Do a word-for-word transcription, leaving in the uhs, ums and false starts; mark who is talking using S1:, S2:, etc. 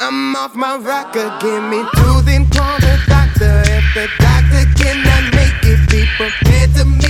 S1: I'm off my rocker, give me two, then call the doctor. If the doctor cannot make it, be prepared to meet